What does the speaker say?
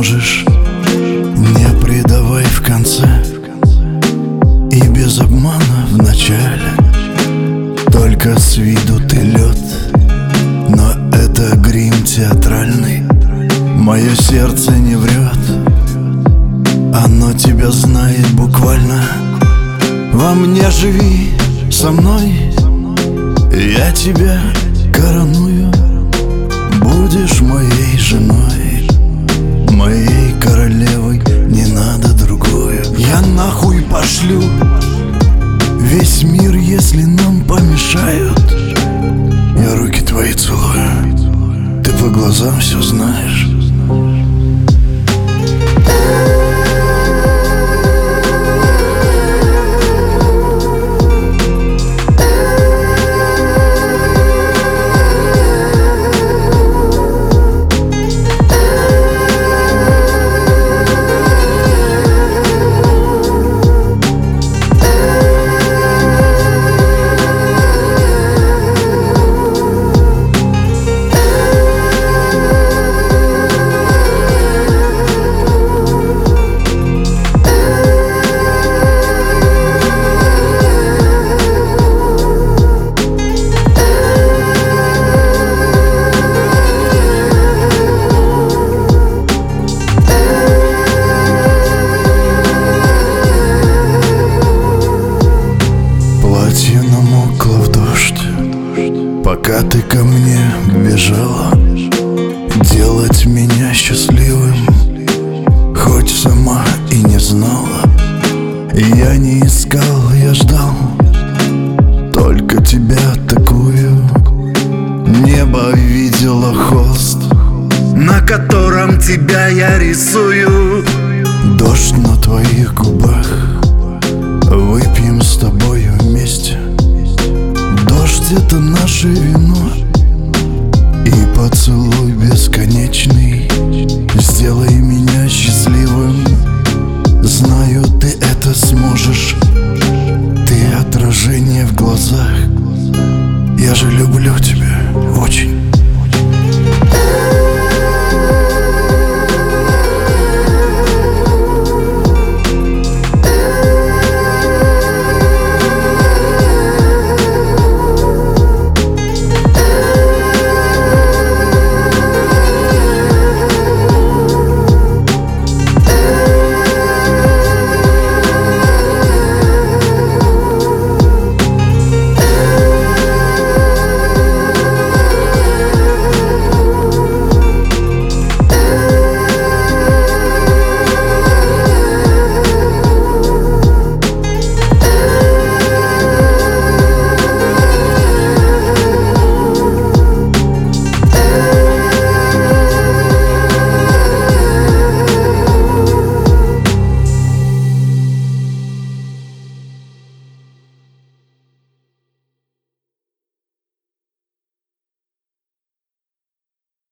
сможешь, не предавай в конце и без обмана в начале. Только с виду ты лед, но это грим театральный. Мое сердце не врет, оно тебя знает буквально. Во мне живи со мной, я тебя короную. Будешь моей женой, моей королевой, не надо другую. Я нахуй пошлю весь мир, если нам помешают. Я руки твои целую, ты по глазам все знаешь. Платье намокло в дождь, пока ты ко мне бежала. Делать меня счастливым, хоть сама и не знала. Я не искал, я ждал только тебя такую. Небо видело холст, на котором тебя я рисую. Дождь на твоих губах, выпьем с тобою вместе. Дождь — это наше вино, и поцелуй бесконечный сделай меня